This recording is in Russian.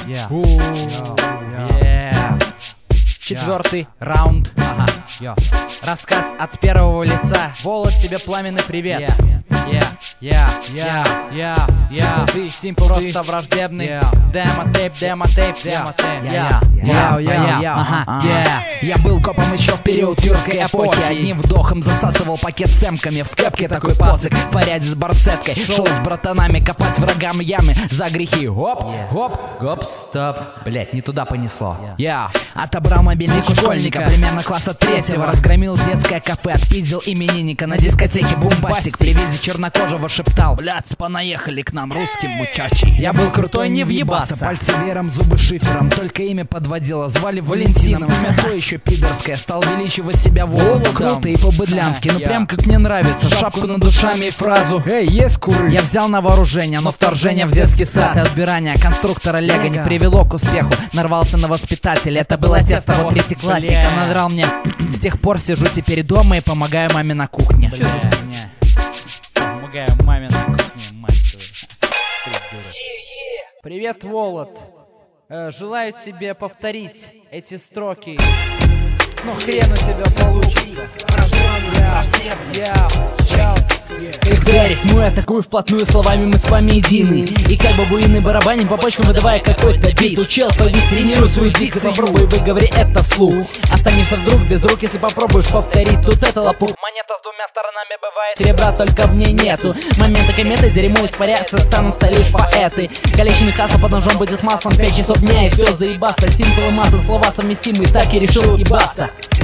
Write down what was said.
Четвертый раунд. Рассказ от первого лица. Волос, тебе пламенный привет. Ты Симпл просто враждебный. Демо-тейп. Я был копом еще в период юрской эпохи. Одним вдохом засасывал пакет с эмками. В кепке такой пацик, в поряде с барсеткой. Шел с братанами копать врагам ямы за грехи. Гоп, стоп. Блять, не туда понесло. Отобрал мобильник у школьника, примерно класса 3-го. Разгромил детское кафе, отпиздил именинника. На дискотеке бумбастик при виде чернокожего шептал: блядь, понаехали к нам русским мучачи. Я был крутой, не въебаться. Пальцы веером, зубы шифером. Только имя подводило, звали Валентином. Имя то еще пидорское. Стал увеличивать себя Вову. Круто и по-быдлянски, ну прям как мне нравится. Шапку над душами и фразу: эй, есть куры. Я взял на вооружение, но вторжение в детский сад и отбирание конструктора Лего не привело к успеху. Нарвался на воспитателя, это был отец того третьеклассника. Надрал мне. С тех пор сижу теперь дома и помогаю маме на кухне. Помогаю маме на кухне, мать твою. Привет, Волод. Желаю тебе повторить эти строки. Но хрен у тебя получится. Эх, я рифмую, атакую вплотную, словами мы с вами едины. И как бабуины барабаним по почкам, выдавая какой-то бит. Учел, повис, тренируй свою дикцию, попробуй выговори это вслух. Останешься вдруг без рук, если попробуешь повторить. Тут это лопух. Монета с двумя сторонами бывает, серебра только в ней нету. Моменты кометы, дерьмо испаряется, станутся лишь поэты. Количественный хасл под ножом будет маслом 5 часов дня, и все заебаться. Симпл и масса, слова совместимые, так и решил ебаться.